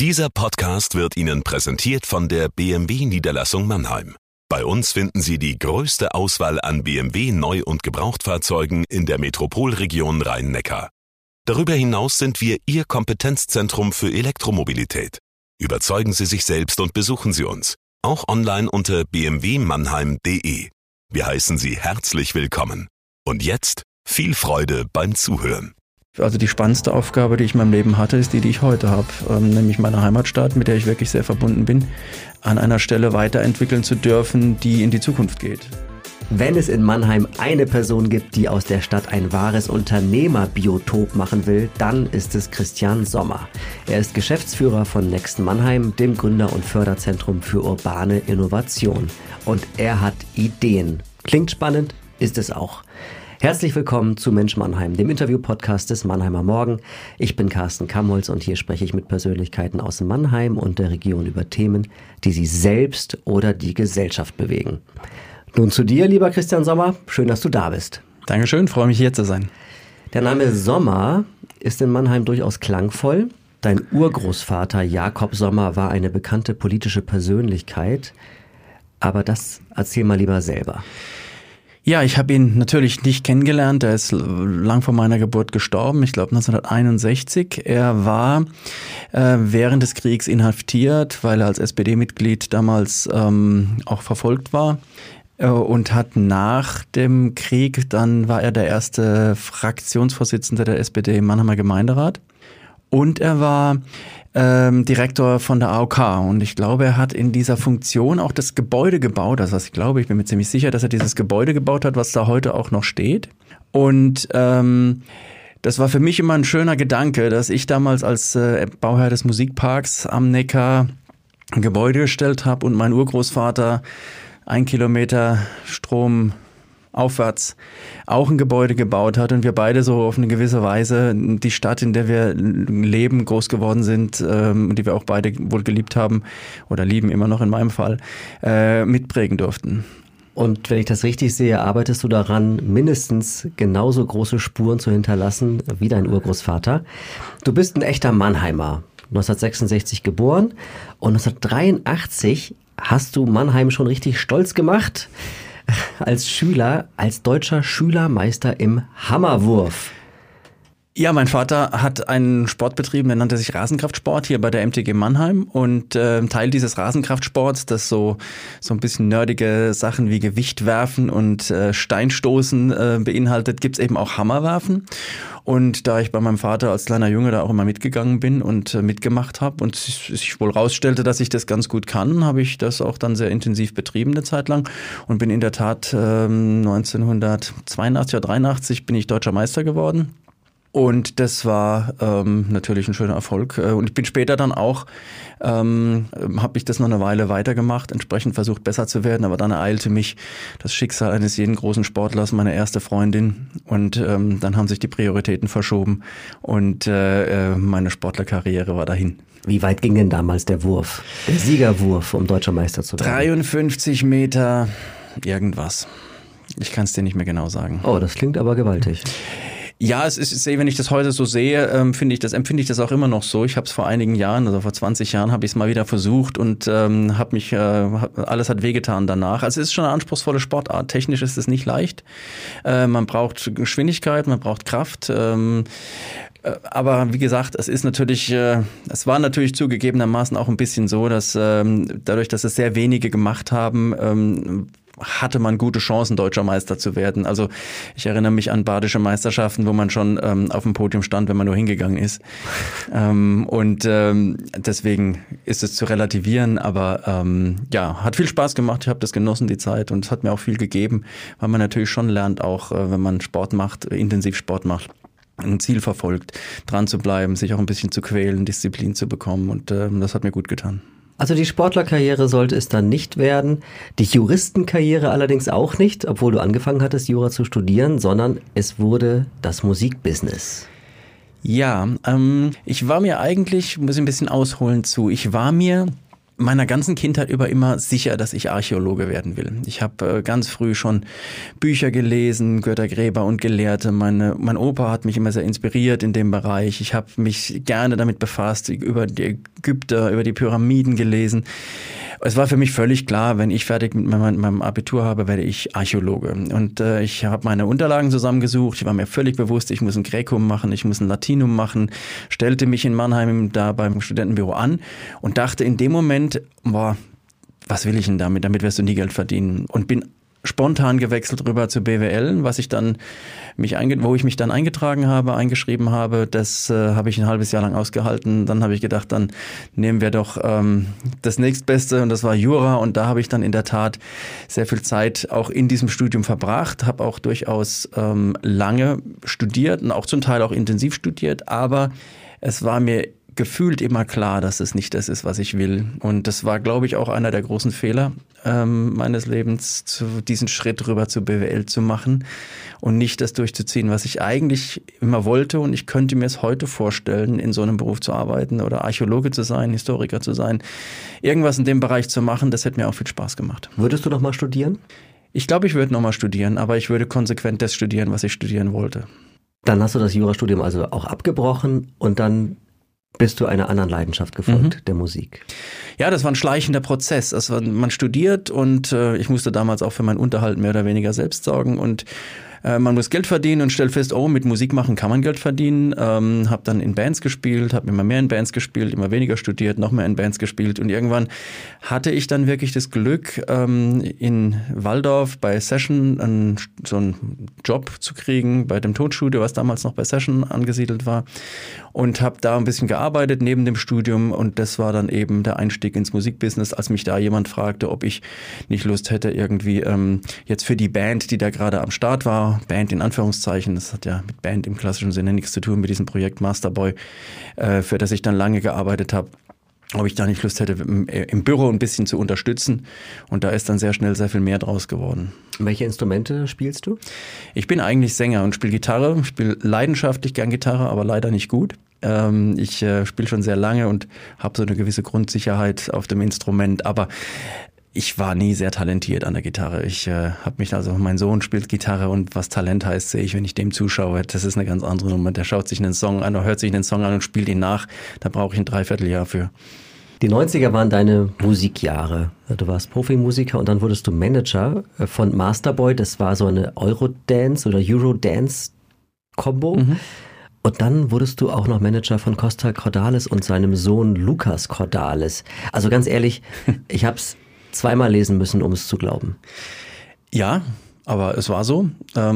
Dieser Podcast wird Ihnen präsentiert von der BMW-Niederlassung Mannheim. Bei uns finden Sie die größte Auswahl an BMW Neu- und Gebrauchtfahrzeugen in der Metropolregion Rhein-Neckar. Darüber hinaus sind wir Ihr Kompetenzzentrum für Elektromobilität. Überzeugen Sie sich selbst und besuchen Sie uns, auch online unter bmwmannheim.de. Wir heißen Sie herzlich willkommen. Und jetzt viel Freude beim Zuhören. Also die spannendste Aufgabe, die ich in meinem Leben hatte, ist die ich heute habe, nämlich meine Heimatstadt, mit der ich wirklich sehr verbunden bin, an einer Stelle weiterentwickeln zu dürfen, die in die Zukunft geht. Wenn es in Mannheim eine Person gibt, die aus der Stadt ein wahres Unternehmerbiotop machen will, dann ist es Christian Sommer. Er ist Geschäftsführer von Next Mannheim, dem Gründer- und Förderzentrum für urbane Innovation. Und er hat Ideen. Klingt spannend, ist es auch. Herzlich willkommen zu Mensch Mannheim, dem Interview-Podcast des Mannheimer Morgen. Ich bin Carsten Kamholz und hier spreche ich mit Persönlichkeiten aus Mannheim und der Region über Themen, die sie selbst oder die Gesellschaft bewegen. Nun zu dir, lieber Christian Sommer. Schön, dass du da bist. Dankeschön, freue mich hier zu sein. Der Name Sommer ist in Mannheim durchaus klangvoll. Dein Urgroßvater Jakob Sommer war eine bekannte politische Persönlichkeit. Aber das erzähl mal lieber selber. Ja, ich habe ihn natürlich nicht kennengelernt. Er ist lang vor meiner Geburt gestorben, ich glaube 1961. Er war während des Kriegs inhaftiert, weil er als SPD-Mitglied damals auch verfolgt war. Und hat nach dem Krieg, dann war er der erste Fraktionsvorsitzende der SPD im Mannheimer Gemeinderat. Und er war Direktor von der AOK. Und ich glaube, er hat in dieser Funktion auch das Gebäude gebaut. Also ich bin mir ziemlich sicher, dass er dieses Gebäude gebaut hat, was da heute auch noch steht. Und das war für mich immer ein schöner Gedanke, dass ich damals als Bauherr des Musikparks am Neckar ein Gebäude gestellt habe und mein Urgroßvater 1 Kilometer Strom aufwärts auch ein Gebäude gebaut hat und wir beide so auf eine gewisse Weise die Stadt, in der wir leben, groß geworden sind und die wir auch beide wohl geliebt haben oder lieben immer noch in meinem Fall, mitprägen durften. Und wenn ich das richtig sehe, arbeitest du daran, mindestens genauso große Spuren zu hinterlassen wie dein Urgroßvater. Du bist ein echter Mannheimer, 1966 geboren und 1983 hast du Mannheim schon richtig stolz gemacht als Schüler, als deutscher Schülermeister im Hammerwurf. Ja, mein Vater hat einen Sport betrieben, der nannte sich Rasenkraftsport hier bei der MTG Mannheim und Teil dieses Rasenkraftsports, das so ein bisschen nerdige Sachen wie Gewichtwerfen und Steinstoßen beinhaltet, gibt's eben auch Hammerwerfen. Und da ich bei meinem Vater als kleiner Junge da auch immer mitgegangen bin und mitgemacht habe und sich wohl rausstellte, dass ich das ganz gut kann, habe ich das auch dann sehr intensiv betrieben eine Zeit lang und bin in der Tat 1982 oder 83 bin ich deutscher Meister geworden. Und das war natürlich ein schöner Erfolg. Und ich bin später dann auch, habe ich das noch eine Weile weitergemacht, entsprechend versucht besser zu werden. Aber dann ereilte mich das Schicksal eines jeden großen Sportlers, meine erste Freundin. Und dann haben sich die Prioritäten verschoben und meine Sportlerkarriere war dahin. Wie weit ging denn damals der Wurf, der Siegerwurf, um deutscher Meister zu werden? 53 Meter irgendwas. Ich kann es dir nicht mehr genau sagen. Oh, das klingt aber gewaltig. Ja, wenn ich das heute so sehe, empfinde ich das auch immer noch so. Ich habe es vor einigen Jahren, also vor 20 Jahren, habe ich es mal wieder versucht und alles hat wehgetan danach. Also es ist schon eine anspruchsvolle Sportart. Technisch ist es nicht leicht. Man braucht Geschwindigkeit, man braucht Kraft. Aber wie gesagt, es war natürlich zugegebenermaßen auch ein bisschen so, dass dadurch, dass es sehr wenige gemacht haben, hatte man gute Chancen, deutscher Meister zu werden. Also ich erinnere mich an badische Meisterschaften, wo man schon auf dem Podium stand, wenn man nur hingegangen ist. Deswegen ist es zu relativieren, aber hat viel Spaß gemacht. Ich habe das genossen, die Zeit, und es hat mir auch viel gegeben, weil man natürlich schon lernt, auch wenn man Sport macht, intensiv Sport macht, ein Ziel verfolgt, dran zu bleiben, sich auch ein bisschen zu quälen, Disziplin zu bekommen, und das hat mir gut getan. Also die Sportlerkarriere sollte es dann nicht werden, die Juristenkarriere allerdings auch nicht, obwohl du angefangen hattest, Jura zu studieren, sondern es wurde das Musikbusiness. Ja, ich war mir eigentlich, muss ich ein bisschen ausholen zu, ich war mir meiner ganzen Kindheit über immer sicher, dass ich Archäologe werden will. Ich habe ganz früh schon Bücher gelesen, Göttergräber und Gelehrte. Mein Opa hat mich immer sehr inspiriert in dem Bereich. Ich habe mich gerne damit befasst, über die Ägypter, über die Pyramiden gelesen. Es war für mich völlig klar, wenn ich fertig mit meinem Abitur habe, werde ich Archäologe. Und ich habe meine Unterlagen zusammengesucht. Ich war mir völlig bewusst, ich muss ein Gräkum machen, ich muss ein Latinum machen, stellte mich in Mannheim da beim Studentenbüro an und dachte in dem Moment, boah, was will ich denn damit? Damit wirst du nie Geld verdienen. Und bin spontan gewechselt rüber zu BWL, wo ich mich dann eingeschrieben habe. Das habe ich ein halbes Jahr lang ausgehalten. Dann habe ich gedacht, dann nehmen wir doch das nächstbeste und das war Jura. Und da habe ich dann in der Tat sehr viel Zeit auch in diesem Studium verbracht, habe auch durchaus lange studiert und auch zum Teil auch intensiv studiert. Aber es war mir gefühlt immer klar, dass es nicht das ist, was ich will. Und das war, glaube ich, auch einer der großen Fehler meines Lebens, diesen Schritt rüber zu BWL zu machen und nicht das durchzuziehen, was ich eigentlich immer wollte. Und ich könnte mir es heute vorstellen, in so einem Beruf zu arbeiten oder Archäologe zu sein, Historiker zu sein, irgendwas in dem Bereich zu machen. Das hätte mir auch viel Spaß gemacht. Würdest du noch mal studieren? Ich glaube, ich würde noch mal studieren, aber ich würde konsequent das studieren, was ich studieren wollte. Dann hast du das Jurastudium also auch abgebrochen und dann bist du einer anderen Leidenschaft gefolgt, der Musik? Ja, das war ein schleichender Prozess. Also man studiert und ich musste damals auch für meinen Unterhalt mehr oder weniger selbst sorgen und man muss Geld verdienen und stellt fest, oh, mit Musik machen kann man Geld verdienen. Habe dann in Bands gespielt, habe immer mehr in Bands gespielt, immer weniger studiert, noch mehr in Bands gespielt und irgendwann hatte ich dann wirklich das Glück, in Walldorf bei Session so einen Job zu kriegen, bei dem Tonstudio, was damals noch bei Session angesiedelt war und habe da ein bisschen gearbeitet neben dem Studium und das war dann eben der Einstieg ins Musikbusiness, als mich da jemand fragte, ob ich nicht Lust hätte, irgendwie jetzt für die Band, die da gerade am Start war, Band in Anführungszeichen, das hat ja mit Band im klassischen Sinne nichts zu tun, mit diesem Projekt Masterboy, für das ich dann lange gearbeitet habe, ob ich da nicht Lust hätte, im Büro ein bisschen zu unterstützen. Und da ist dann sehr schnell sehr viel mehr draus geworden. Welche Instrumente spielst du? Ich bin eigentlich Sänger und spiele Gitarre. Ich spiele leidenschaftlich gern Gitarre, aber leider nicht gut. Ich spiele schon sehr lange und habe so eine gewisse Grundsicherheit auf dem Instrument, aber ich war nie sehr talentiert an der Gitarre. Mein Sohn spielt Gitarre und was Talent heißt, sehe ich, wenn ich dem zuschaue. Das ist eine ganz andere Nummer. Der schaut sich einen Song an oder hört sich einen Song an und spielt ihn nach. Da brauche ich ein Dreivierteljahr für. Die 90er waren deine Musikjahre. Du warst Profimusiker und dann wurdest du Manager von Masterboy. Das war so eine Eurodance oder Eurodance-Kombo. Mhm. Und dann wurdest du auch noch Manager von Costa Cordalis und seinem Sohn Lucas Cordalis. Also ganz ehrlich, ich hab's zweimal lesen müssen, um es zu glauben. Ja, aber es war so.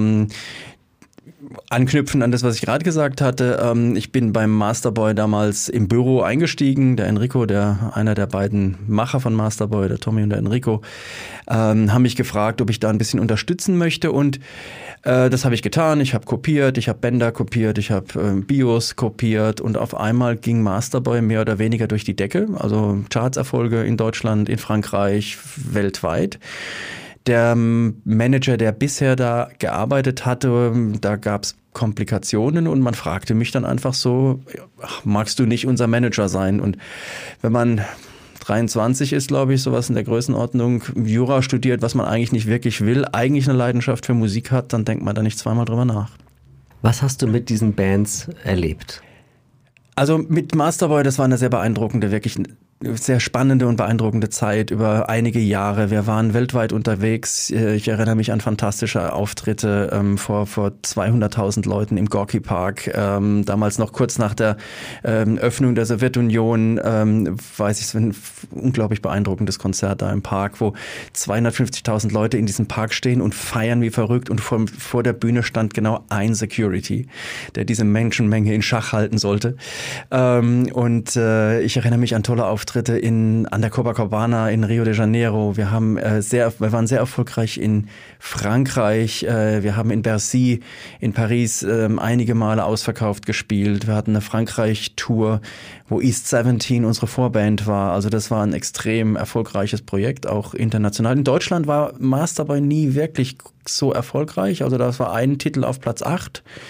Anknüpfen an das, was ich gerade gesagt hatte. Ich bin beim Masterboy damals im Büro eingestiegen. Der Enrico, einer der beiden Macher von Masterboy, der Tommy und der Enrico, haben mich gefragt, ob ich da ein bisschen unterstützen möchte und das habe ich getan. Ich habe kopiert, ich habe Bänder kopiert, ich habe Bios kopiert und auf einmal ging Masterboy mehr oder weniger durch die Decke. Also Chartserfolge in Deutschland, in Frankreich, weltweit. Der Manager, der bisher da gearbeitet hatte, da gab es Komplikationen und man fragte mich dann einfach so, magst du nicht unser Manager sein? Und wenn man 23 ist, glaube ich, sowas in der Größenordnung, Jura studiert, was man eigentlich nicht wirklich will, eigentlich eine Leidenschaft für Musik hat, dann denkt man da nicht zweimal drüber nach. Was hast du mit diesen Bands erlebt? Also mit Masterboy, das war eine sehr beeindruckende, wirklich sehr spannende und beeindruckende Zeit über einige Jahre. Wir waren weltweit unterwegs. Ich erinnere mich an fantastische Auftritte vor 200.000 Leuten im Gorky Park. Damals noch kurz nach der Öffnung der Sowjetunion, weiß ich, es war ein unglaublich beeindruckendes Konzert da im Park, wo 250.000 Leute in diesem Park stehen und feiern wie verrückt und vor der Bühne stand genau ein Security, der diese Menschenmenge in Schach halten sollte. Und ich erinnere mich an tolle Auftritte an der Copacabana in Rio de Janeiro. Wir waren sehr erfolgreich in Frankreich. Wir haben in Bercy in Paris einige Male ausverkauft gespielt. Wir hatten eine Frankreich-Tour, wo East 17 unsere Vorband war. Also das war ein extrem erfolgreiches Projekt, auch international. In Deutschland war Masterboy nie wirklich so erfolgreich. Also das war ein Titel auf Platz 8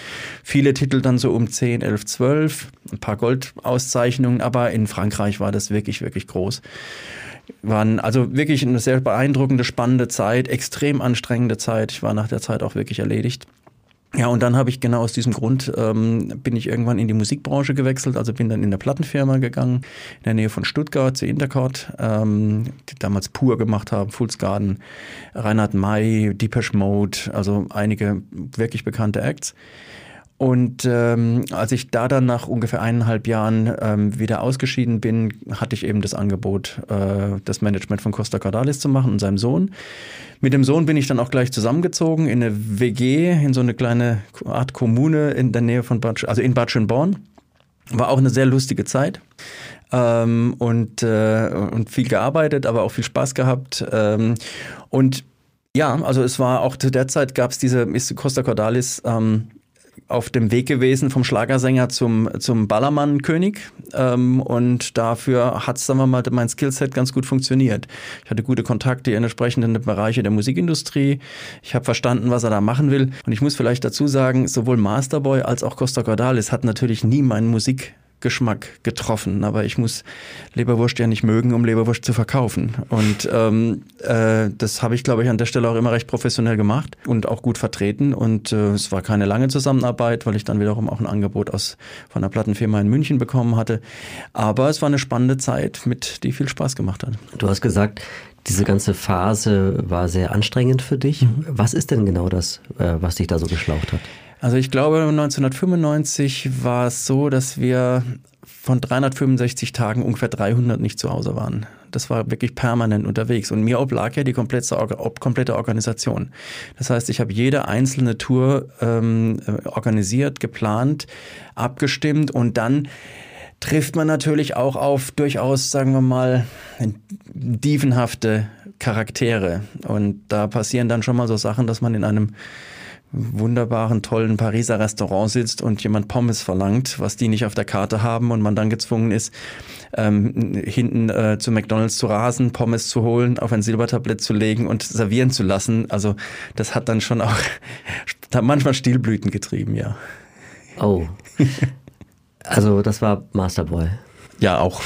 Viele Titel dann so um 10, 11, 12, ein paar Goldauszeichnungen, aber in Frankreich war das wirklich, wirklich groß. Waren also wirklich eine sehr beeindruckende, spannende Zeit, extrem anstrengende Zeit. Ich war nach der Zeit auch wirklich erledigt. Ja, und dann habe ich genau aus diesem Grund, bin ich irgendwann in die Musikbranche gewechselt, also bin dann in eine Plattenfirma gegangen, in der Nähe von Stuttgart, zu Intercord, die damals Pur gemacht haben, Fool's Garden, Reinhard May, Depeche Mode, also einige wirklich bekannte Acts. Und als ich da dann nach ungefähr 1,5 Jahren wieder ausgeschieden bin, hatte ich eben das Angebot, das Management von Costa Cordalis zu machen und seinem Sohn. Mit dem Sohn bin ich dann auch gleich zusammengezogen in eine WG, in so eine kleine Art Kommune in der Nähe von Bad Schönborn. War auch eine sehr lustige Zeit und viel gearbeitet, aber auch viel Spaß gehabt. Und ja, also es war auch zu der Zeit ist Costa Cordalis auf dem Weg gewesen vom Schlagersänger zum Ballermann-König und dafür hat, sagen wir mal, mein Skillset ganz gut funktioniert. Ich hatte gute Kontakte in entsprechenden Bereiche der Musikindustrie. Ich habe verstanden, was er da machen will und ich muss vielleicht dazu sagen, sowohl Masterboy als auch Costa Cordalis hat natürlich nie meinen Musikgeschmack getroffen, aber ich muss Leberwurst ja nicht mögen, um Leberwurst zu verkaufen. Und das habe ich, glaube ich, an der Stelle auch immer recht professionell gemacht und auch gut vertreten. Und es war keine lange Zusammenarbeit, weil ich dann wiederum auch ein Angebot von einer Plattenfirma in München bekommen hatte. Aber es war eine spannende Zeit, die viel Spaß gemacht hat. Du hast gesagt, diese ganze Phase war sehr anstrengend für dich. Was ist denn genau das, was dich da so geschlaucht hat? Also ich glaube, 1995 war es so, dass wir von 365 Tagen ungefähr 300 nicht zu Hause waren. Das war wirklich permanent unterwegs. Und mir oblag ja die komplette Organisation. Das heißt, ich habe jede einzelne Tour organisiert, geplant, abgestimmt und dann trifft man natürlich auch auf durchaus, sagen wir mal, dievenhafte Charaktere. Und da passieren dann schon mal so Sachen, dass man in einem wunderbaren, tollen Pariser Restaurant sitzt und jemand Pommes verlangt, was die nicht auf der Karte haben und man dann gezwungen ist, hinten zu McDonald's zu rasen, Pommes zu holen, auf ein Silbertablett zu legen und servieren zu lassen. Also das hat dann schon auch manchmal Stilblüten getrieben, ja. Oh, also das war Masterboy. Ja, auch.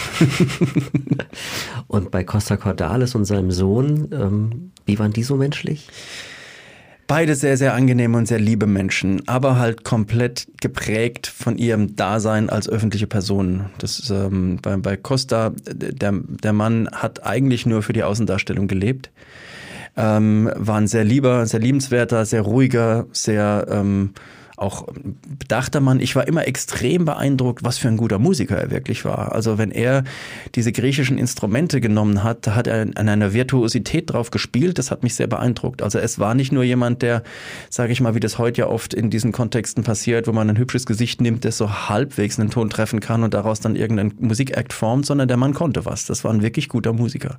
Und bei Costa Cordalis und seinem Sohn, wie waren die so menschlich? Beide sehr, sehr angenehme und sehr liebe Menschen, aber halt komplett geprägt von ihrem Dasein als öffentliche Personen. Das bei Costa, der Mann hat eigentlich nur für die Außendarstellung gelebt. War ein sehr lieber, sehr liebenswerter, sehr ruhiger, sehr auch bedachter Mann. Ich war immer extrem beeindruckt, was für ein guter Musiker er wirklich war. Also wenn er diese griechischen Instrumente genommen hat, da hat er an einer Virtuosität drauf gespielt, das hat mich sehr beeindruckt. Also es war nicht nur jemand, der, sage ich mal, wie das heute ja oft in diesen Kontexten passiert, wo man ein hübsches Gesicht nimmt, das so halbwegs einen Ton treffen kann und daraus dann irgendein Musikakt formt, sondern der Mann konnte was. Das war ein wirklich guter Musiker.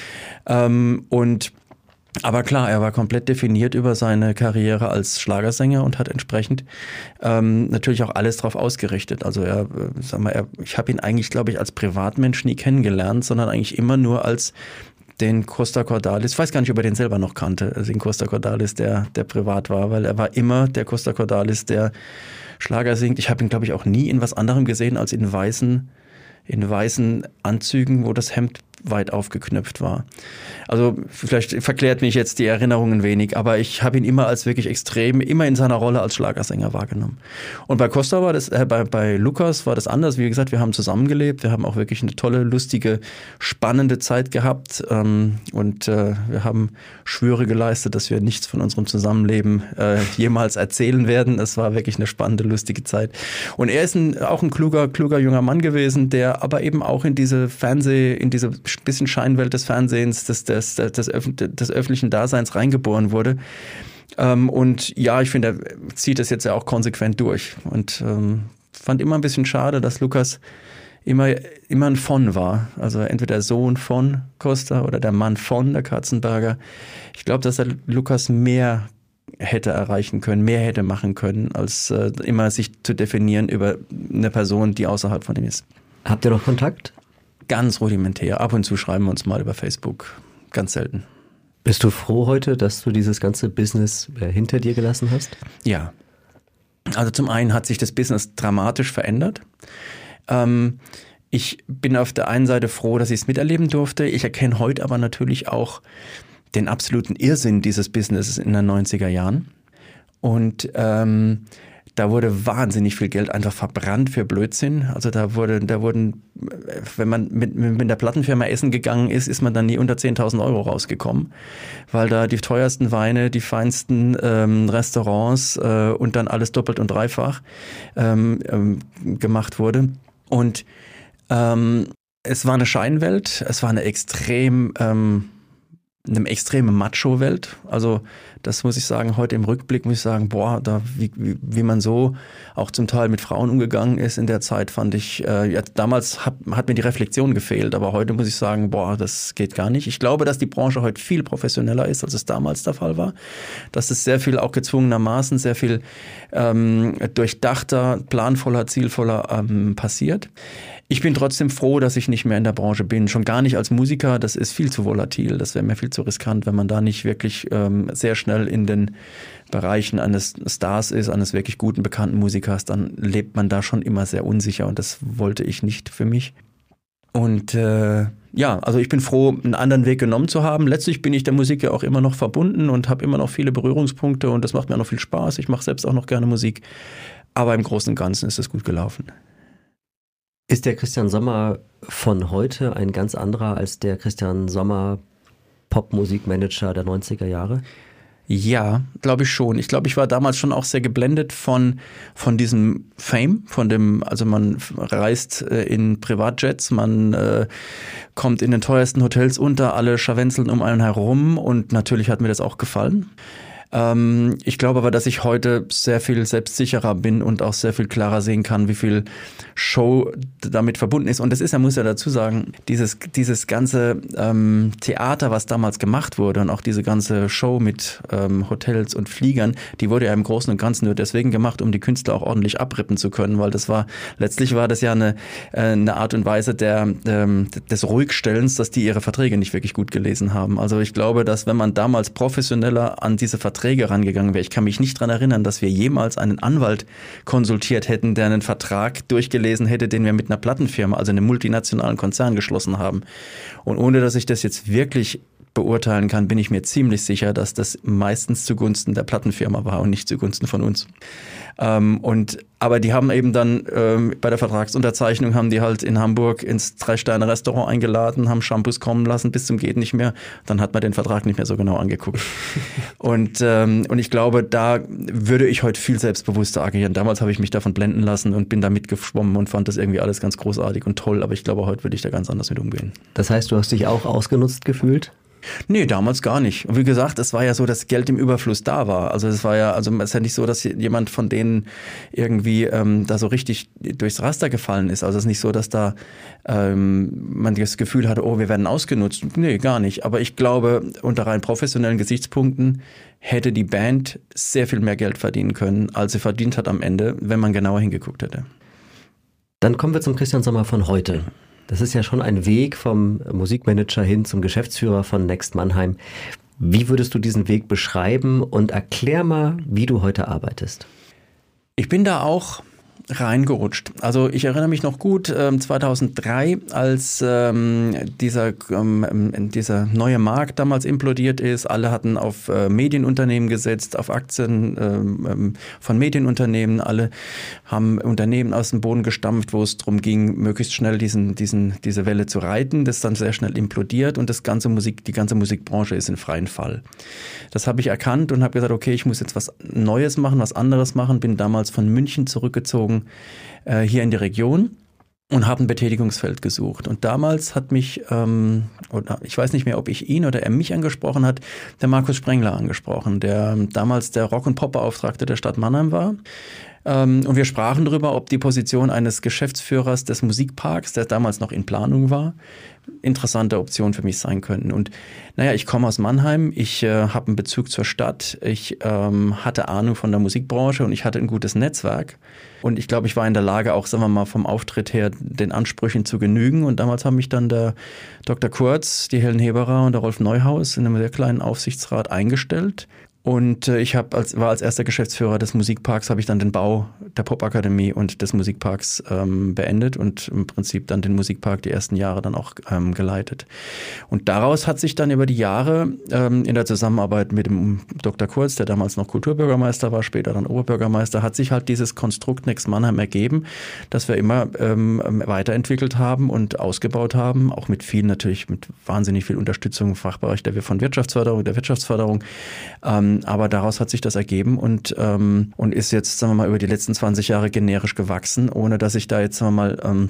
Aber klar, er war komplett definiert über seine Karriere als Schlagersänger und hat entsprechend natürlich auch alles drauf ausgerichtet. Also ich habe ihn eigentlich, glaube ich, als Privatmensch nie kennengelernt, sondern eigentlich immer nur als den Costa Cordalis, ich weiß gar nicht, ob er den selber noch kannte, also den Costa Cordalis, der privat war, weil er war immer der Costa Cordalis, der Schlager singt. Ich habe ihn, glaube ich, auch nie in was anderem gesehen als in weißen Anzügen, wo das Hemd weit aufgeknöpft war. Also vielleicht verklärt mich jetzt die Erinnerung ein wenig, aber ich habe ihn immer als wirklich extrem, immer in seiner Rolle als Schlagersänger wahrgenommen. Und bei Costa war das, bei Lukas war das anders. Wie gesagt, wir haben zusammengelebt, wir haben auch wirklich eine tolle, lustige, spannende Zeit gehabt und wir haben Schwüre geleistet, dass wir nichts von unserem Zusammenleben jemals erzählen werden. Es war wirklich eine spannende, lustige Zeit. Und er ist auch ein kluger junger Mann gewesen, der aber eben auch in diese bisschen Scheinwelt des Fernsehens, des öffentlichen Daseins reingeboren wurde. Und ja, ich finde, er zieht das jetzt ja auch konsequent durch. Und fand immer ein bisschen schade, dass Lukas immer ein von war. Also entweder der Sohn von Costa oder der Mann von der Katzenberger. Ich glaube, dass er Lukas mehr hätte erreichen können, mehr hätte machen können, als immer sich zu definieren über eine Person, die außerhalb von ihm ist. Habt ihr noch Kontakt? Ganz rudimentär. Ab und zu schreiben wir uns mal über Facebook. Ganz selten. Bist du froh heute, dass du dieses ganze Business hinter dir gelassen hast? Ja. Also zum einen hat sich das Business dramatisch verändert. Ich bin auf der einen Seite froh, dass ich es miterleben durfte. Ich erkenne heute aber natürlich auch den absoluten Irrsinn dieses Businesses in den 90er Jahren. Und da wurde wahnsinnig viel Geld einfach verbrannt für Blödsinn. Also da wurden, wenn man mit der Plattenfirma essen gegangen ist, ist man dann nie unter 10.000 Euro rausgekommen, weil da die teuersten Weine, die feinsten Restaurants und dann alles doppelt und dreifach gemacht wurde. Und es war eine Scheinwelt, es war eine extreme Macho-Welt. Also das muss ich sagen, heute im Rückblick muss ich sagen, boah, wie man so auch zum Teil mit Frauen umgegangen ist in der Zeit, fand ich, damals hat mir die Reflexion gefehlt, aber heute muss ich sagen, boah, das geht gar nicht. Ich glaube, dass die Branche heute viel professioneller ist, als es damals der Fall war. Dass es sehr viel auch gezwungenermaßen, sehr viel durchdachter, planvoller, zielvoller passiert. Ich bin trotzdem froh, dass ich nicht mehr in der Branche bin. Schon gar nicht als Musiker, das ist viel zu volatil. Das wäre mir viel zu riskant, wenn man da nicht wirklich sehr schnell in den Bereichen eines Stars ist, eines wirklich guten, bekannten Musikers, dann lebt man da schon immer sehr unsicher und das wollte ich nicht für mich. Und also ich bin froh, einen anderen Weg genommen zu haben. Letztlich bin ich der Musik ja auch immer noch verbunden und habe immer noch viele Berührungspunkte und das macht mir auch noch viel Spaß. Ich mache selbst auch noch gerne Musik, aber im Großen und Ganzen ist es gut gelaufen. Ist der Christian Sommer von heute ein ganz anderer als der Christian Sommer Popmusikmanager der 90er Jahre? Ja, glaube ich schon. Ich glaube, ich war damals schon auch sehr geblendet von diesem Fame, also man reist in Privatjets, man kommt in den teuersten Hotels unter, alle scharwenzeln um einen herum und natürlich hat mir das auch gefallen. Ich glaube aber, dass ich heute sehr viel selbstsicherer bin und auch sehr viel klarer sehen kann, wie viel Show damit verbunden ist. Und das ist, man muss ja dazu sagen, dieses ganze Theater, was damals gemacht wurde und auch diese ganze Show mit Hotels und Fliegern, die wurde ja im Großen und Ganzen nur deswegen gemacht, um die Künstler auch ordentlich abrippen zu können, weil letztlich war das ja eine Art und Weise des Ruhigstellens, dass die ihre Verträge nicht wirklich gut gelesen haben. Also ich glaube, dass wenn man damals professioneller an diese Verträge rangegangen wäre. Ich kann mich nicht daran erinnern, dass wir jemals einen Anwalt konsultiert hätten, der einen Vertrag durchgelesen hätte, den wir mit einer Plattenfirma, also einem multinationalen Konzern geschlossen haben. Und ohne, dass ich das jetzt wirklich beurteilen kann, bin ich mir ziemlich sicher, dass das meistens zugunsten der Plattenfirma war und nicht zugunsten von uns. Aber die haben eben dann bei der Vertragsunterzeichnung haben die halt in Hamburg ins 3-Sterne-Restaurant eingeladen, haben Shampoos kommen lassen bis zum geht nicht mehr. Dann hat man den Vertrag nicht mehr so genau angeguckt. Und ich glaube, da würde ich heute viel selbstbewusster agieren. Damals habe ich mich davon blenden lassen und bin da mitgeschwommen und fand das irgendwie alles ganz großartig und toll. Aber ich glaube, heute würde ich da ganz anders mit umgehen. Das heißt, du hast dich auch ausgenutzt gefühlt? Nee, damals gar nicht. Und wie gesagt, es war ja so, dass Geld im Überfluss da war. Also es ist ja nicht so, dass jemand von denen irgendwie da so richtig durchs Raster gefallen ist. Also es ist nicht so, dass da man das Gefühl hatte, oh, wir werden ausgenutzt. Nee, gar nicht. Aber ich glaube, unter rein professionellen Gesichtspunkten hätte die Band sehr viel mehr Geld verdienen können, als sie verdient hat am Ende, wenn man genauer hingeguckt hätte. Dann kommen wir zum Christian Sommer von heute. Das ist ja schon ein Weg vom Musikmanager hin zum Geschäftsführer von Next Mannheim. Wie würdest du diesen Weg beschreiben und erklär mal, wie du heute arbeitest? Ich bin da auch reingerutscht. Also ich erinnere mich noch gut, 2003, als dieser neue Markt damals implodiert ist. Alle hatten auf Medienunternehmen gesetzt, auf Aktien von Medienunternehmen. Alle haben Unternehmen aus dem Boden gestampft, wo es darum ging, möglichst schnell diese Welle zu reiten. Das ist dann sehr schnell implodiert und die ganze Musikbranche ist in freien Fall. Das habe ich erkannt und habe gesagt, okay, ich muss jetzt was Neues machen, was anderes machen. Bin damals von München zurückgezogen hier in die Region und habe ein Betätigungsfeld gesucht. Und damals hat mich, ich weiß nicht mehr, ob ich ihn oder er mich angesprochen hat, der Markus Sprengler angesprochen, der damals der Rock- und Pop-Beauftragte der Stadt Mannheim war. Und wir sprachen darüber, ob die Position eines Geschäftsführers des Musikparks, der damals noch in Planung war, interessante Option für mich sein könnten. Und ich komme aus Mannheim, ich habe einen Bezug zur Stadt, ich hatte Ahnung von der Musikbranche und ich hatte ein gutes Netzwerk. Und ich glaube, ich war in der Lage, auch, sagen wir mal, vom Auftritt her den Ansprüchen zu genügen. Und damals haben mich dann der Dr. Kurz, die Helen Heberer und der Rolf Neuhaus in einem sehr kleinen Aufsichtsrat eingestellt. Und ich war als erster Geschäftsführer des Musikparks, habe ich dann den Bau der Popakademie und des Musikparks beendet und im Prinzip dann den Musikpark die ersten Jahre dann auch geleitet. Und daraus hat sich dann über die Jahre in der Zusammenarbeit mit dem Dr. Kurz, der damals noch Kulturbürgermeister war, später dann Oberbürgermeister, hat sich halt dieses Konstrukt Next Mannheim ergeben, das wir immer weiterentwickelt haben und ausgebaut haben, auch mit wahnsinnig viel Unterstützung im Fachbereich der Wirtschaftsförderung. Aber daraus hat sich das ergeben und ist jetzt, sagen wir mal, über die letzten 20 Jahre generisch gewachsen, ohne dass ich da jetzt, sagen wir mal,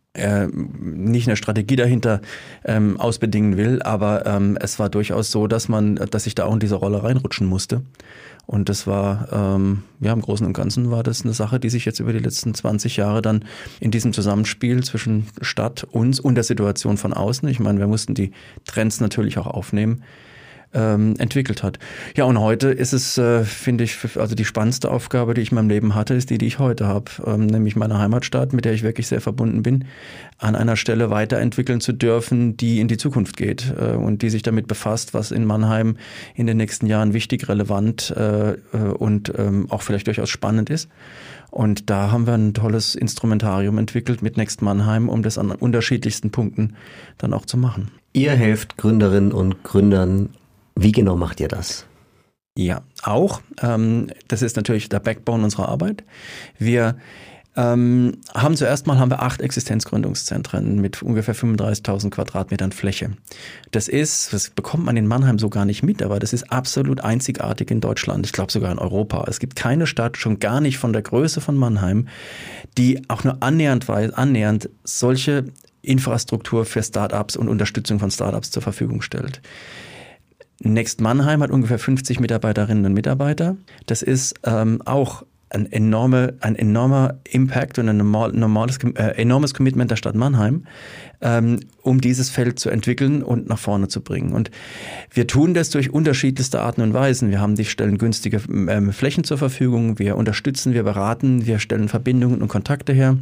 nicht eine Strategie dahinter ausbedingen will, aber es war durchaus so, dass ich da auch in diese Rolle reinrutschen musste. Und das war, im Großen und Ganzen war das eine Sache, die sich jetzt über die letzten 20 Jahre dann in diesem Zusammenspiel zwischen Stadt, uns und der Situation von außen, ich meine, wir mussten die Trends natürlich auch aufnehmen, entwickelt hat. Ja, und heute ist es, finde ich, also die spannendste Aufgabe, die ich in meinem Leben hatte, ist die ich heute habe, nämlich meine Heimatstadt, mit der ich wirklich sehr verbunden bin, an einer Stelle weiterentwickeln zu dürfen, die in die Zukunft geht und die sich damit befasst, was in Mannheim in den nächsten Jahren wichtig, relevant und auch vielleicht durchaus spannend ist. Und da haben wir ein tolles Instrumentarium entwickelt mit Next Mannheim, um das an unterschiedlichsten Punkten dann auch zu machen. Ihr helft Gründerinnen und Gründern. Wie genau macht ihr das? Ja, auch. Das ist natürlich der Backbone unserer Arbeit. Wir haben 8 Existenzgründungszentren mit ungefähr 35.000 Quadratmetern Fläche. Das bekommt man in Mannheim so gar nicht mit, aber das ist absolut einzigartig in Deutschland, ich glaube sogar in Europa. Es gibt keine Stadt, schon gar nicht von der Größe von Mannheim, die auch nur annähernd solche Infrastruktur für Startups und Unterstützung von Startups zur Verfügung stellt. Next Mannheim hat ungefähr 50 Mitarbeiterinnen und Mitarbeiter. Das ist auch ein enormer Impact und ein enormes Commitment der Stadt Mannheim, um dieses Feld zu entwickeln und nach vorne zu bringen. Und wir tun das durch unterschiedlichste Arten und Weisen. Wir stellen günstige Flächen zur Verfügung, wir unterstützen, wir beraten, wir stellen Verbindungen und Kontakte her.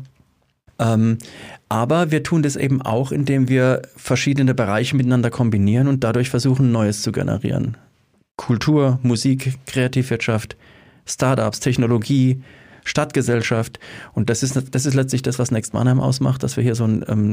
Aber wir tun das eben auch, indem wir verschiedene Bereiche miteinander kombinieren und dadurch versuchen, Neues zu generieren. Kultur, Musik, Kreativwirtschaft, Startups, Technologie, Stadtgesellschaft. Und das ist letztlich das, was Next Mannheim ausmacht, dass wir hier so einen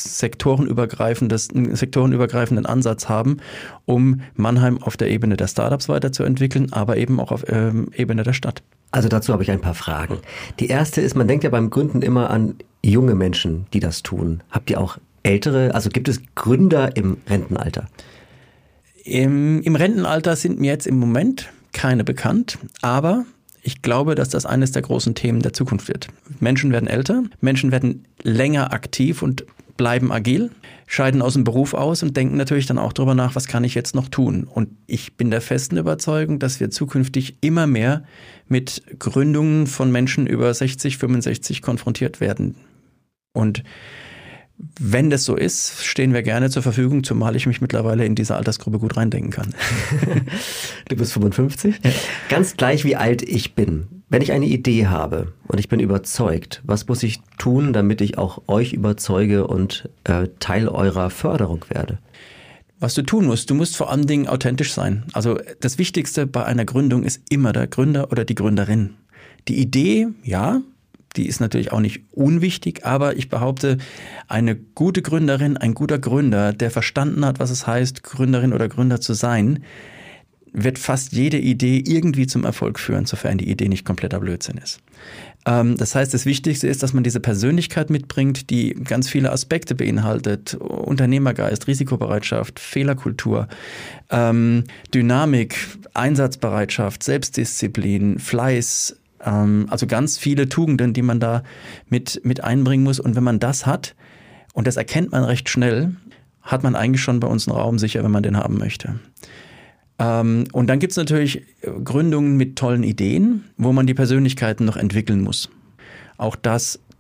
sektorenübergreifenden Ansatz haben, um Mannheim auf der Ebene der Startups weiterzuentwickeln, aber eben auch auf Ebene der Stadt. Also dazu habe ich ein paar Fragen. Die erste ist, man denkt ja beim Gründen immer an junge Menschen, die das tun. Habt ihr auch ältere, also gibt es Gründer im Rentenalter? Im Rentenalter sind mir jetzt im Moment keine bekannt, aber ich glaube, dass das eines der großen Themen der Zukunft wird. Menschen werden älter, Menschen werden länger aktiv und bleiben agil, scheiden aus dem Beruf aus und denken natürlich dann auch darüber nach, was kann ich jetzt noch tun. Und ich bin der festen Überzeugung, dass wir zukünftig immer mehr mit Gründungen von Menschen über 60, 65 konfrontiert werden. Und wenn das so ist, stehen wir gerne zur Verfügung, zumal ich mich mittlerweile in diese Altersgruppe gut reindenken kann. Du bist 55? Ja. Ganz gleich wie alt ich bin. Wenn ich eine Idee habe und ich bin überzeugt, was muss ich tun, damit ich auch euch überzeuge und Teil eurer Förderung werde? Was du tun musst, du musst vor allen Dingen authentisch sein. Also das Wichtigste bei einer Gründung ist immer der Gründer oder die Gründerin. Die Idee, ja, die ist natürlich auch nicht unwichtig, aber ich behaupte, eine gute Gründerin, ein guter Gründer, der verstanden hat, was es heißt, Gründerin oder Gründer zu sein, wird fast jede Idee irgendwie zum Erfolg führen, sofern die Idee nicht kompletter Blödsinn ist. Das heißt, das Wichtigste ist, dass man diese Persönlichkeit mitbringt, die ganz viele Aspekte beinhaltet. Unternehmergeist, Risikobereitschaft, Fehlerkultur, Dynamik, Einsatzbereitschaft, Selbstdisziplin, Fleiß, also ganz viele Tugenden, die man da mit einbringen muss. Und wenn man das hat, und das erkennt man recht schnell, hat man eigentlich schon bei uns einen Raum sicher, wenn man den haben möchte. Und dann gibt es natürlich Gründungen mit tollen Ideen, wo man die Persönlichkeiten noch entwickeln muss. Auch das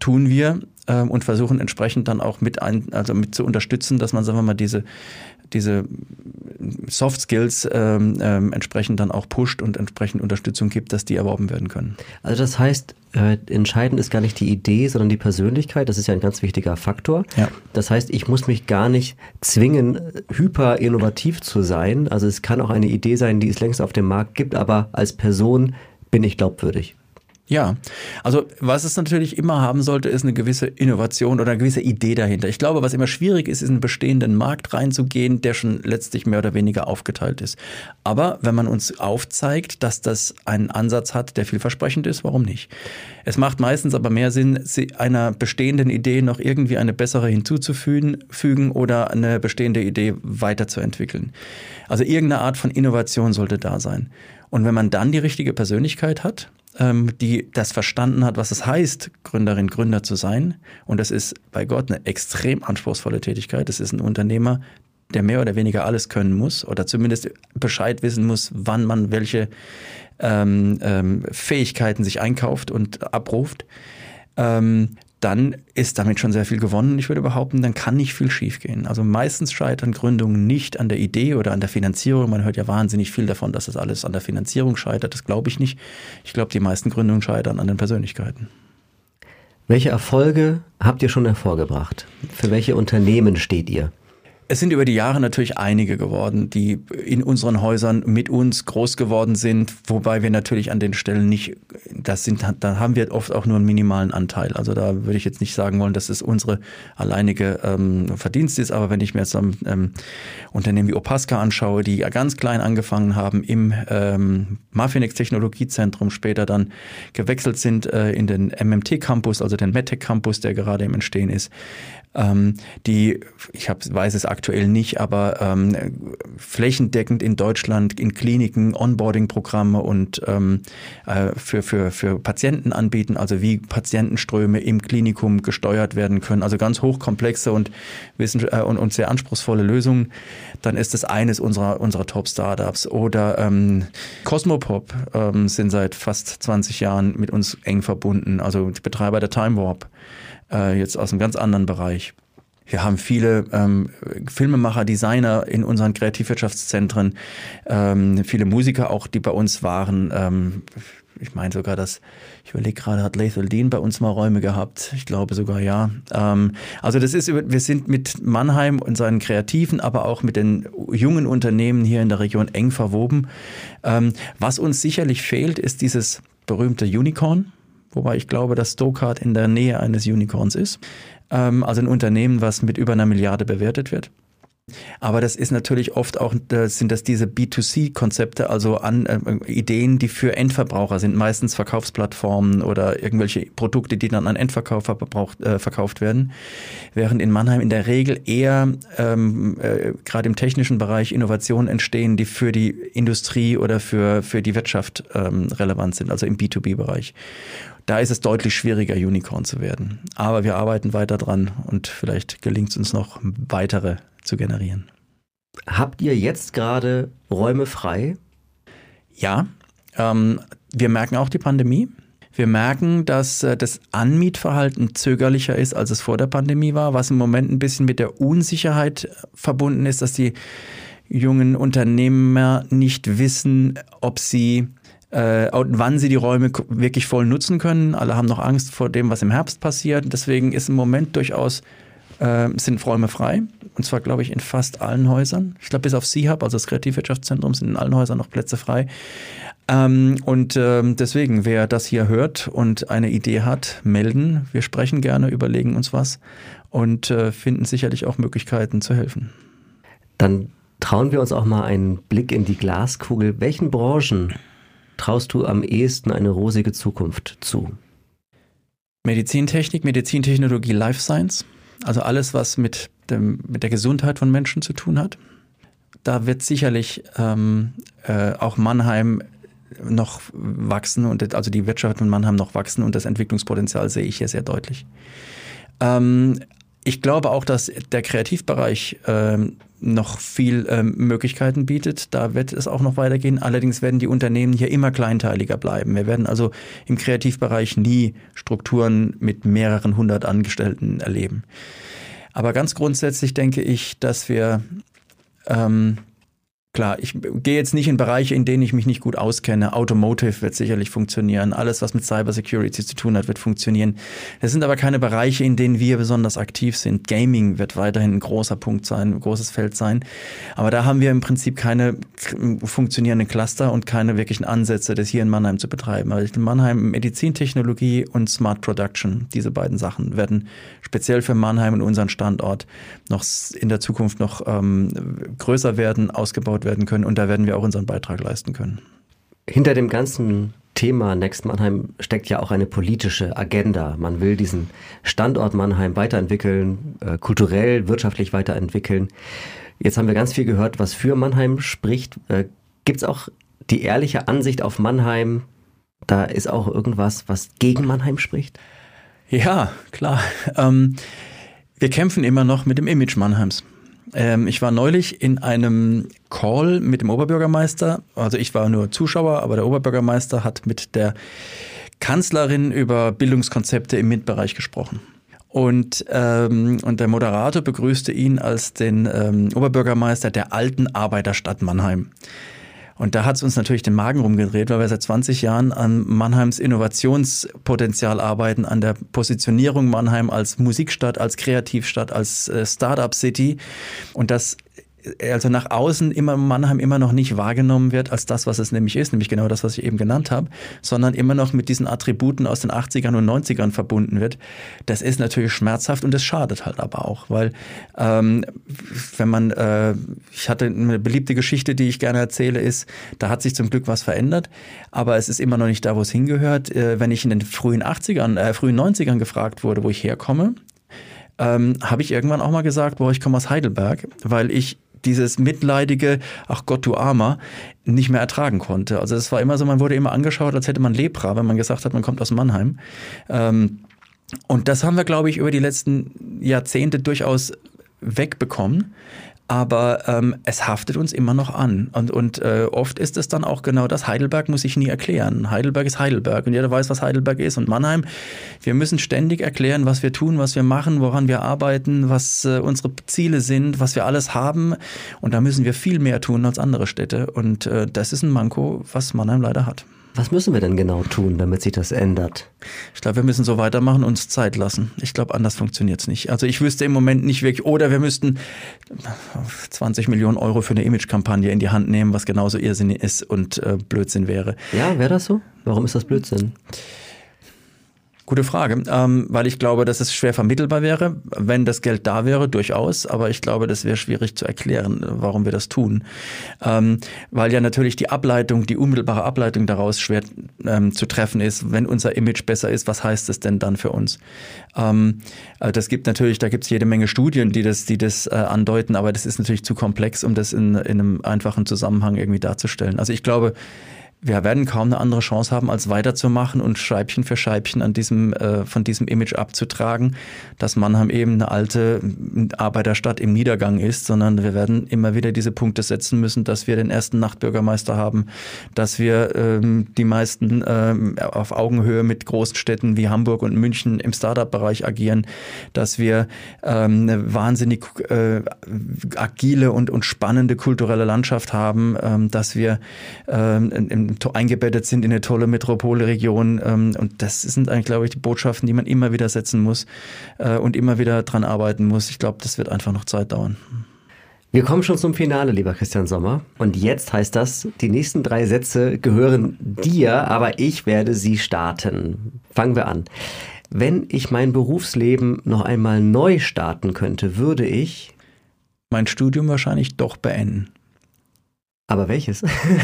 tun wir und versuchen entsprechend dann auch mit zu unterstützen, dass man, sagen wir mal, diese Soft Skills entsprechend dann auch pusht und entsprechend Unterstützung gibt, dass die erworben werden können. Also das heißt, entscheidend ist gar nicht die Idee, sondern die Persönlichkeit. Das ist ja ein ganz wichtiger Faktor. Ja. Das heißt, ich muss mich gar nicht zwingen, hyper innovativ zu sein. Also es kann auch eine Idee sein, die es längst auf dem Markt gibt, aber als Person bin ich glaubwürdig. Ja, also was es natürlich immer haben sollte, ist eine gewisse Innovation oder eine gewisse Idee dahinter. Ich glaube, was immer schwierig ist in einen bestehenden Markt reinzugehen, der schon letztlich mehr oder weniger aufgeteilt ist. Aber wenn man uns aufzeigt, dass das einen Ansatz hat, der vielversprechend ist, warum nicht? Es macht meistens aber mehr Sinn, einer bestehenden Idee noch irgendwie eine bessere hinzuzufügen oder eine bestehende Idee weiterzuentwickeln. Also irgendeine Art von Innovation sollte da sein. Und wenn man dann die richtige Persönlichkeit hat, die das verstanden hat, was es heißt, Gründerin, Gründer zu sein. Und das ist bei Gott eine extrem anspruchsvolle Tätigkeit. Das ist ein Unternehmer, der mehr oder weniger alles können muss oder zumindest Bescheid wissen muss, wann man welche Fähigkeiten sich einkauft und abruft. Dann ist damit schon sehr viel gewonnen. Ich würde behaupten, dann kann nicht viel schiefgehen. Also meistens scheitern Gründungen nicht an der Idee oder an der Finanzierung. Man hört ja wahnsinnig viel davon, dass das alles an der Finanzierung scheitert. Das glaube ich nicht. Ich glaube, die meisten Gründungen scheitern an den Persönlichkeiten. Welche Erfolge habt ihr schon hervorgebracht? Für welche Unternehmen steht ihr? Es sind über die Jahre natürlich einige geworden, die in unseren Häusern mit uns groß geworden sind, wobei wir natürlich an den Stellen nicht, da haben wir oft auch nur einen minimalen Anteil. Also da würde ich jetzt nicht sagen wollen, dass es unsere alleinige Verdienst ist, aber wenn ich mir jetzt Unternehmen wie Opaska anschaue, die ja ganz klein angefangen haben im Mafinex Technologiezentrum, später dann gewechselt sind in den MMT Campus, also den MedTech Campus, der gerade im Entstehen ist, weiß es aktuell nicht, aber flächendeckend in Deutschland in Kliniken Onboarding-Programme und für Patienten anbieten, also wie Patientenströme im Klinikum gesteuert werden können, also ganz hochkomplexe und sehr anspruchsvolle Lösungen. Dann ist das eines unserer Top-Startups. Oder Cosmopop sind seit fast 20 Jahren mit uns eng verbunden, also die Betreiber der Time Warp. Jetzt aus einem ganz anderen Bereich. Wir haben viele Filmemacher, Designer in unseren Kreativwirtschaftszentren, viele Musiker auch, die bei uns waren. Ich meine sogar, ich überlege gerade, hat Lethal Dean bei uns mal Räume gehabt? Ich glaube sogar, ja. Also wir sind mit Mannheim und seinen Kreativen, aber auch mit den jungen Unternehmen hier in der Region eng verwoben. Was uns sicherlich fehlt, ist dieses berühmte Unicorn. Wobei ich glaube, dass Stokart in der Nähe eines Unicorns ist. Also ein Unternehmen, was mit über 1 Milliarde bewertet wird. Aber das ist natürlich oft auch, sind das diese B2C-Konzepte, also Ideen, die für Endverbraucher sind, meistens Verkaufsplattformen oder irgendwelche Produkte, die dann an Endverkäufer verkauft werden. Während in Mannheim in der Regel eher gerade im technischen Bereich Innovationen entstehen, die für die Industrie oder für die Wirtschaft relevant sind, also im B2B-Bereich. Da ist es deutlich schwieriger, Unicorn zu werden. Aber wir arbeiten weiter dran und vielleicht gelingt es uns noch, weitere zu generieren. Habt ihr jetzt gerade Räume frei? Ja, wir merken auch die Pandemie. Wir merken, dass das Anmietverhalten zögerlicher ist, als es vor der Pandemie war, was im Moment ein bisschen mit der Unsicherheit verbunden ist, dass die jungen Unternehmer nicht wissen, ob sie wann sie die Räume wirklich voll nutzen können. Alle haben noch Angst vor dem, was im Herbst passiert. Deswegen ist im Moment durchaus sind Räume frei. Und zwar, glaube ich, in fast allen Häusern. Ich glaube, bis auf C-Hub, also das Kreativwirtschaftszentrum, sind in allen Häusern noch Plätze frei. Deswegen, wer das hier hört und eine Idee hat, melden. Wir sprechen gerne, überlegen uns was und finden sicherlich auch Möglichkeiten zu helfen. Dann trauen wir uns auch mal einen Blick in die Glaskugel. Welchen Branchen traust du am ehesten eine rosige Zukunft zu? Medizintechnik, Medizintechnologie, Life Science. Also alles, was mit der Gesundheit von Menschen zu tun hat. Da wird sicherlich auch Mannheim noch wachsen und also die Wirtschaft in Mannheim noch wachsen und das Entwicklungspotenzial sehe ich hier sehr deutlich. Ich glaube auch, dass der Kreativbereich noch viel Möglichkeiten bietet. Da wird es auch noch weitergehen. Allerdings werden die Unternehmen hier immer kleinteiliger bleiben. Wir werden also im Kreativbereich nie Strukturen mit mehreren hundert Angestellten erleben. Aber ganz grundsätzlich denke ich, dass wir klar, ich gehe jetzt nicht in Bereiche, in denen ich mich nicht gut auskenne. Automotive wird sicherlich funktionieren. Alles, was mit Cybersecurity zu tun hat, wird funktionieren. Das sind aber keine Bereiche, in denen wir besonders aktiv sind. Gaming wird weiterhin ein großer Punkt sein, ein großes Feld sein. Aber da haben wir im Prinzip keine funktionierenden Cluster und keine wirklichen Ansätze, das hier in Mannheim zu betreiben. Aber in Mannheim Medizintechnologie und Smart Production, diese beiden Sachen werden speziell für Mannheim und unseren Standort noch in der Zukunft noch größer werden, ausgebaut werden können und da werden wir auch unseren Beitrag leisten können. Hinter dem ganzen Thema Next Mannheim steckt ja auch eine politische Agenda. Man will diesen Standort Mannheim weiterentwickeln, kulturell, wirtschaftlich weiterentwickeln. Jetzt haben wir ganz viel gehört, was für Mannheim spricht. Gibt es auch die ehrliche Ansicht auf Mannheim? Da ist auch irgendwas, was gegen Mannheim spricht? Ja, klar. Wir kämpfen immer noch mit dem Image Mannheims. Ich war neulich in einem Call mit dem Oberbürgermeister, also ich war nur Zuschauer, aber der Oberbürgermeister hat mit der Kanzlerin über Bildungskonzepte im MINT-Bereich gesprochen. Und der Moderator begrüßte ihn als den Oberbürgermeister der alten Arbeiterstadt Mannheim. Und da hat es uns natürlich den Magen rumgedreht, weil wir seit 20 Jahren an Mannheims Innovationspotenzial arbeiten, an der Positionierung Mannheim als Musikstadt, als Kreativstadt, als Start-up-City. Und das also nach außen immer Mannheim immer noch nicht wahrgenommen wird als das, was es nämlich ist, nämlich genau das, was ich eben genannt habe, sondern immer noch mit diesen Attributen aus den 80ern und 90ern verbunden wird. Das ist natürlich schmerzhaft und das schadet halt aber auch, weil wenn man, ich hatte eine beliebte Geschichte, die ich gerne erzähle, ist, da hat sich zum Glück was verändert, aber es ist immer noch nicht da, wo es hingehört. Wenn ich in den frühen 90ern gefragt wurde, wo ich herkomme, habe ich irgendwann auch mal gesagt, ich komme aus Heidelberg, weil ich dieses mitleidige, ach Gott, du Armer, nicht mehr ertragen konnte. Also es war immer so, man wurde immer angeschaut, als hätte man Lepra, wenn man gesagt hat, man kommt aus Mannheim. Und das haben wir, glaube ich, über die letzten Jahrzehnte durchaus wegbekommen. Aber es haftet uns immer noch an. Und oft ist es dann auch genau das. Heidelberg muss ich nie erklären. Heidelberg ist Heidelberg und jeder weiß, was Heidelberg ist. Und Mannheim, wir müssen ständig erklären, was wir tun, was wir machen, woran wir arbeiten, was unsere Ziele sind, was wir alles haben. Und da müssen wir viel mehr tun als andere Städte. Und das ist ein Manko, was Mannheim leider hat. Was müssen wir denn genau tun, damit sich das ändert? Ich glaube, wir müssen so weitermachen und uns Zeit lassen. Ich glaube, anders funktioniert es nicht. Also ich wüsste im Moment nicht wirklich, oder wir müssten 20 Millionen Euro für eine Imagekampagne in die Hand nehmen, was genauso irrsinnig ist und Blödsinn wäre. Ja, wäre das so? Warum ist das Blödsinn? Gute Frage, weil ich glaube, dass es schwer vermittelbar wäre, wenn das Geld da wäre, durchaus, aber ich glaube, das wäre schwierig zu erklären, warum wir das tun, weil ja natürlich die unmittelbare Ableitung daraus schwer zu treffen ist, wenn unser Image besser ist, was heißt das denn dann für uns? Das gibt natürlich, da gibt es jede Menge Studien, die das andeuten, aber das ist natürlich zu komplex, um das in einem einfachen Zusammenhang irgendwie darzustellen. Also ich glaube, wir werden kaum eine andere Chance haben, als weiterzumachen und Scheibchen für Scheibchen von diesem Image abzutragen, dass Mannheim eben eine alte Arbeiterstadt im Niedergang ist, sondern wir werden immer wieder diese Punkte setzen müssen, dass wir den ersten Nachtbürgermeister haben, dass wir die meisten auf Augenhöhe mit großen Städten wie Hamburg und München im Startup-Bereich agieren, dass wir eine wahnsinnig agile und spannende kulturelle Landschaft haben, dass wir eingebettet sind in eine tolle Metropolregion. Und das sind eigentlich, glaube ich, die Botschaften, die man immer wieder setzen muss und immer wieder dran arbeiten muss. Ich glaube, das wird einfach noch Zeit dauern. Wir kommen schon zum Finale, lieber Christian Sommer. Und jetzt heißt das, die nächsten 3 Sätze gehören dir, aber ich werde sie starten. Fangen wir an. Wenn ich mein Berufsleben noch einmal neu starten könnte, würde ich mein Studium wahrscheinlich doch beenden. Aber welches?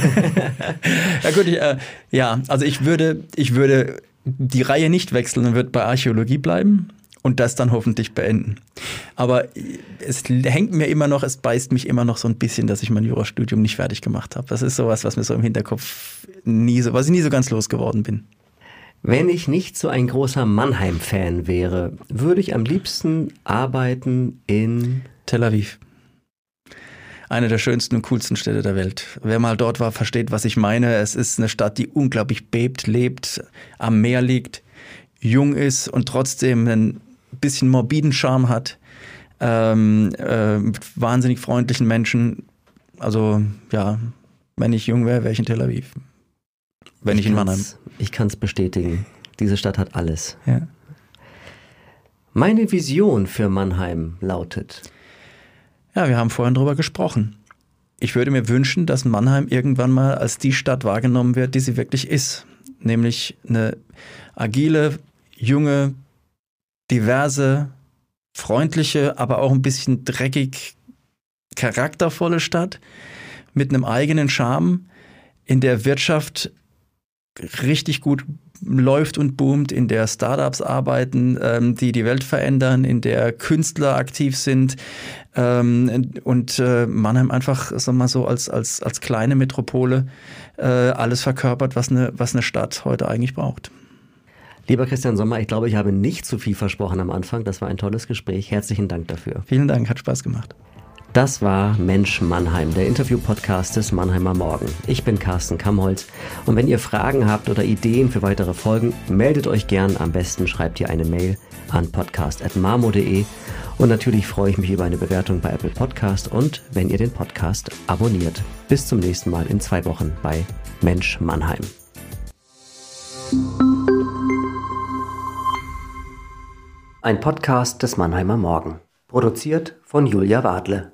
Ja gut, also ich würde die Reihe nicht wechseln und würde bei Archäologie bleiben und das dann hoffentlich beenden. Aber es hängt mir immer noch, es beißt mich immer noch so ein bisschen, dass ich mein Jurastudium nicht fertig gemacht habe. Das ist sowas, was mir so im Hinterkopf was ich nie so ganz losgeworden bin. Wenn ich nicht so ein großer Mannheim-Fan wäre, würde ich am liebsten arbeiten in Tel Aviv. eine der schönsten und coolsten Städte der Welt. Wer mal dort war, versteht, was ich meine. Es ist eine Stadt, die unglaublich bebt, lebt, am Meer liegt, jung ist und trotzdem ein bisschen morbiden Charme hat. Mit wahnsinnig freundlichen Menschen. Also ja, wenn ich jung wäre, wäre ich in Tel Aviv. Wenn ich in Mannheim. Ich kann es bestätigen. Diese Stadt hat alles. Ja. Meine Vision für Mannheim lautet: Ja, wir haben vorhin drüber gesprochen. Ich würde mir wünschen, dass Mannheim irgendwann mal als die Stadt wahrgenommen wird, die sie wirklich ist. Nämlich eine agile, junge, diverse, freundliche, aber auch ein bisschen dreckig, charaktervolle Stadt mit einem eigenen Charme, in der Wirtschaft richtig gut läuft und boomt, in der Startups arbeiten, die die Welt verändern, in der Künstler aktiv sind und Mannheim einfach, sagen wir mal so, als kleine Metropole alles verkörpert, was eine Stadt heute eigentlich braucht. Lieber Christian Sommer, ich glaube, ich habe nicht zu viel versprochen am Anfang. Das war ein tolles Gespräch. Herzlichen Dank dafür. Vielen Dank, hat Spaß gemacht. Das war Mensch Mannheim, der Interview-Podcast des Mannheimer Morgen. Ich bin Carsten Kammholz und wenn ihr Fragen habt oder Ideen für weitere Folgen, meldet euch gern. Am besten schreibt ihr eine Mail an podcast@marmo.de und natürlich freue ich mich über eine Bewertung bei Apple Podcast und wenn ihr den Podcast abonniert. Bis zum nächsten Mal in 2 Wochen bei Mensch Mannheim. Ein Podcast des Mannheimer Morgen. Produziert von Julia Wadle.